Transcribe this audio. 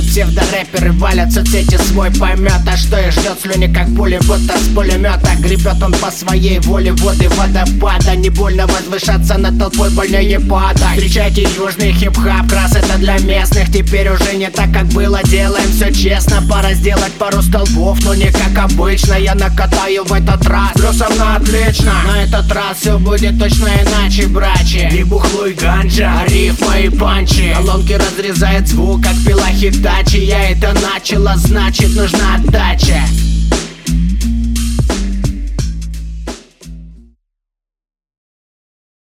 псевдорэперы валят в соцсети свой поймет. А что их ждет, слюни как пули, будто с пулемета. Гребет он по своей воле воды водопада. Не больно возвышаться над толпой, больнее падать. Встречайте южный хип-хап, крас это для местных. Теперь уже не так, как было, делаем все честно. Пора сделать пару столбов, но не как обычно. Я накатаю в этот раз плюсом на отлично. На этот раз все будет точно иначе, брачи. И бухло, и ганджа, рифма и панчи. Колонки разрезает звук, как пила Хитачи. Я это начала, значит нужна отдача.